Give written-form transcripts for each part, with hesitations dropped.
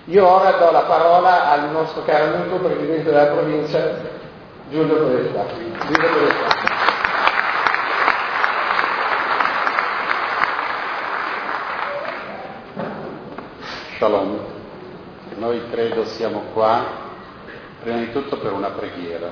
Io ora do la parola al nostro caro amico Presidente della provincia, Giulio Podestà. Shalom. Noi credo siamo qua prima di tutto per una preghiera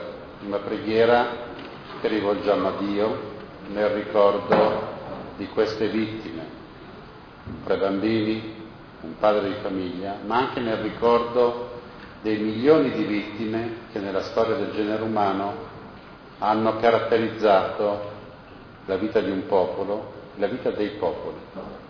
che rivolgiamo a Dio nel ricordo di queste vittime, 3 bambini, un padre di famiglia, ma anche nel ricordo dei milioni di vittime che nella storia del genere umano hanno caratterizzato la vita di un popolo, la vita dei popoli.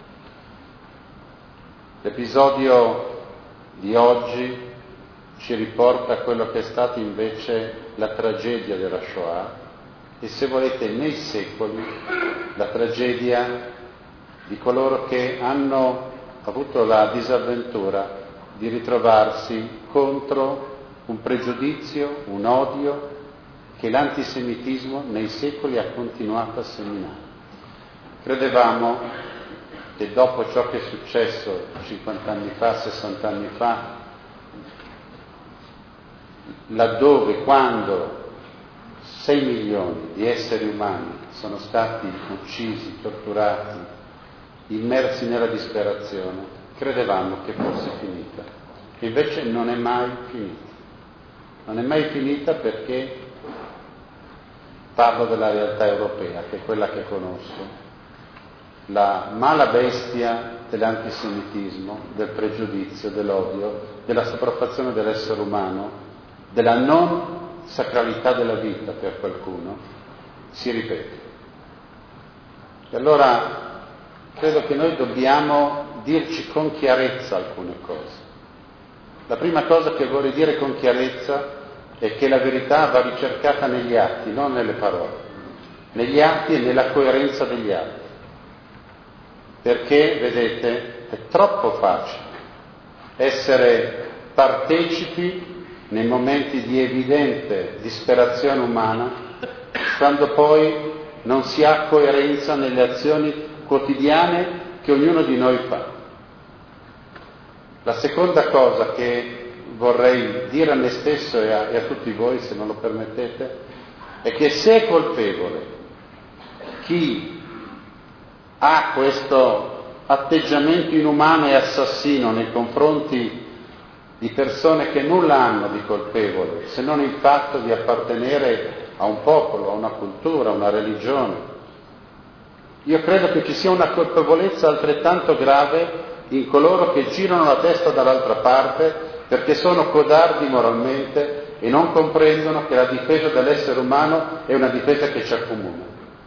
L'episodio di oggi ci riporta a quello che è stata invece la tragedia della Shoah e, se volete, nei secoli la tragedia di coloro che hanno avuto la disavventura di ritrovarsi contro un pregiudizio, un odio che l'antisemitismo nei secoli ha continuato a seminare. Credevamo che dopo ciò che è successo 50 anni fa, 60 anni fa, laddove, quando 6 milioni di esseri umani sono stati uccisi, torturati, immersi nella disperazione, credevamo che fosse finita. Invece non è mai finita. Non è mai finita perché parlo della realtà europea, che è quella che conosco. La mala bestia dell'antisemitismo, del pregiudizio, dell'odio, della sopraffazione dell'essere umano, della non sacralità della vita per qualcuno, si ripete. E allora credo che noi dobbiamo dirci con chiarezza alcune cose. La prima cosa che vorrei dire con chiarezza è che la verità va ricercata negli atti, non nelle parole, negli atti e nella coerenza degli atti. Perché, vedete, è troppo facile essere partecipi nei momenti di evidente disperazione umana quando poi non si ha coerenza nelle azioni quotidiane che ognuno di noi fa. La seconda cosa che vorrei dire a me stesso e a tutti voi, se non lo permettete, è che se è colpevole chi ha questo atteggiamento inumano e assassino nei confronti di persone che nulla hanno di colpevole, se non il fatto di appartenere a un popolo, a una cultura, a una religione, io credo che ci sia una colpevolezza altrettanto grave in coloro che girano la testa dall'altra parte perché sono codardi moralmente e non comprendono che la difesa dell'essere umano è una difesa che ci accomuna.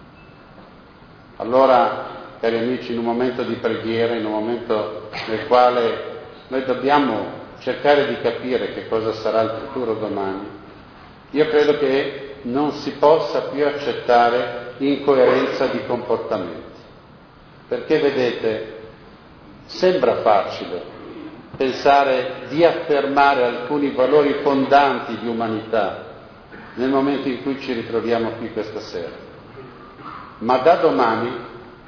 Allora, cari amici, in un momento di preghiera, in un momento nel quale noi dobbiamo cercare di capire che cosa sarà il futuro domani, io credo che non si possa più accettare incoerenza di comportamenti. Perché, vedete, sembra facile pensare di affermare alcuni valori fondanti di umanità nel momento in cui ci ritroviamo qui questa sera. Ma da domani,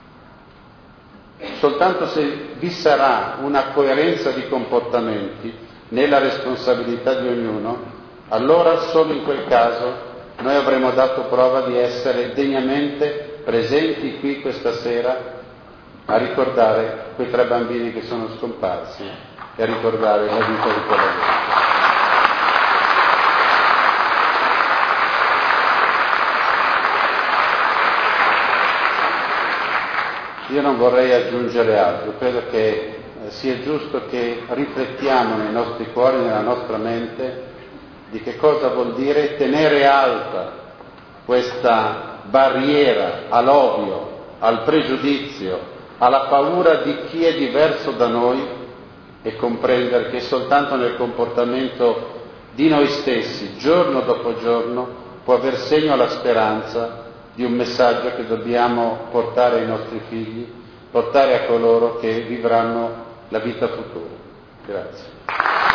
soltanto se vi sarà una coerenza di comportamenti nella responsabilità di ognuno, allora solo in quel caso noi avremo dato prova di essere degnamente presenti qui questa sera a ricordare quei 3 bambini che sono scomparsi e a ricordare la vita di quella gente. Io non vorrei aggiungere altro, credo che sia giusto che riflettiamo nei nostri cuori, nella nostra mente, di che cosa vuol dire tenere alta questa barriera all'odio, al pregiudizio, alla paura di chi è diverso da noi e comprendere che soltanto nel comportamento di noi stessi, giorno dopo giorno, può aver segno la speranza di un messaggio che dobbiamo portare ai nostri figli, portare a coloro che vivranno la vita futura. Grazie.